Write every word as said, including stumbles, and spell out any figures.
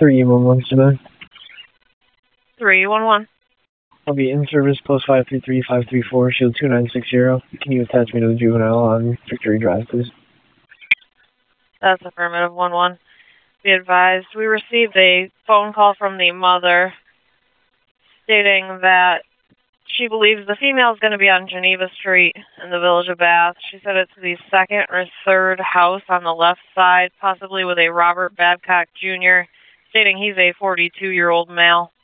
three one one, Savannah. three one one. I'll be in service, post five three three five three four, shield two nine six zero. Can you attach me to the juvenile on Victory Drive, please? That's affirmative, one one. Be advised, we received a phone call from the mother stating that she believes the female is going to be on Geneva Street in the Village of Bath. She said it's the second or third house on the left side, possibly with a Robert Babcock Junior, stating he's a forty-two-year-old male.